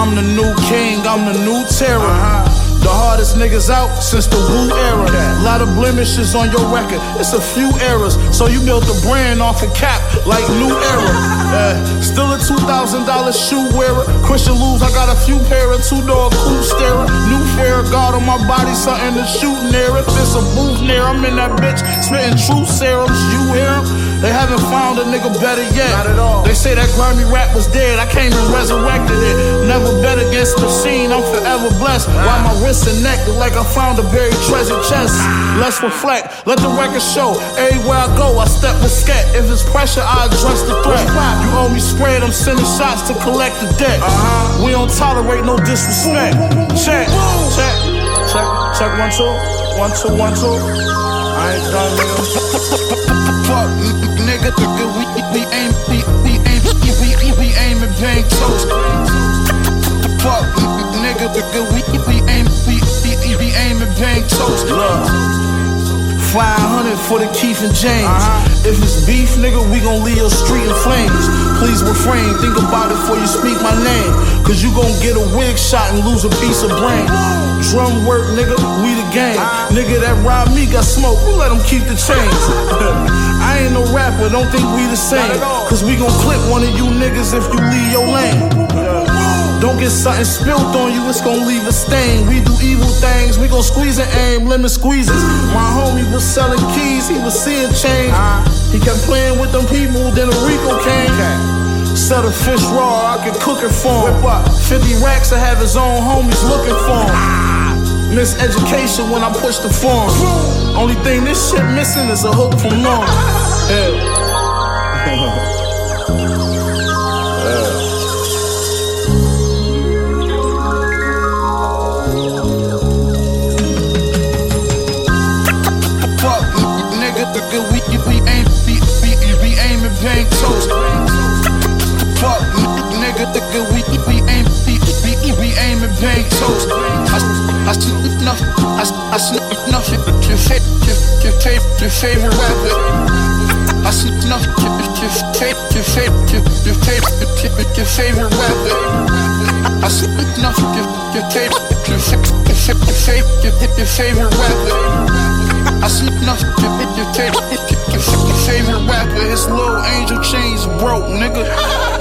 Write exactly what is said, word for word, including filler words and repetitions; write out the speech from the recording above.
I'm the new king, I'm the new terror. Uh-huh. The hardest niggas out since the Wu era. A lot of blemishes on your record, it's a few errors. So you built a brand off a cap like New Era. Uh, still a two thousand dollar shoe wearer. Christian Lou's, I got a few pair of two-door coupe starer. New fair guard on my body, something to shoot near. If it's a booth near, I'm in that bitch spitting truth serums. You hear 'em? They haven't found a nigga better yet. Not at all. They say that grimy rap was dead, I came and resurrected it. Never bet against the scene, I'm forever blessed. Why my wrist and neck look like I found a buried treasure chest. Let's reflect, let the record show. Everywhere I go, I step with scat. If it's pressure, I address the threat. You owe me spread, I'm sending shots to collect the debt. Uh-huh. We don't tolerate no disrespect. Check, check, check, check, one, two, one, two, one, two. I ain't done, nigga. Fuck, nigga, we, we aim, we, we aim, we, we, we aim and bang toast. Fuck, nigga, we, we aim, we, we, we aim and bang toast. five hundred for the Keith and James. Uh-huh. If it's beef, nigga, we gon' leave your street in flames. Please refrain, think about it before you speak my name. Cause you gon' get a wig shot and lose a piece of brain. Drum work, nigga, we the game. Uh-huh. Nigga that robbed me got smoke, we let him keep the chains. I ain't no rapper, don't think we the same. Cause we gon' clip one of you niggas if you leave your lane. Don't get something spilt on you, it's gon' leave a stain. We do evil things, we gon' squeeze and aim, lemon squeezes. My homie was selling keys, he was seeing change. He kept playing with them people, then a Rico came. Sell the fish raw, I can cook it for him. fifty racks to have his own homies looking for him. Miseducation when I push the form. Only thing this shit missing is a hook from Norm. Yeah. We, we aim, we, we, we aim and bang toast. Fuck, nigga, nigga, we, we aim, we, we, we aim and bang toast. I, I sniff enough, I, I sniff enough your, your, your, your, favorite, your favorite rapper. I sniff enough your, your, your, favorite, your, your, favorite, your favorite rapper. I sniff enough your, your favorite, your, your, your, your, your favorite rapper. I slip enough to hit your favorite, your favorite rapper. His little angel chains broke, nigga.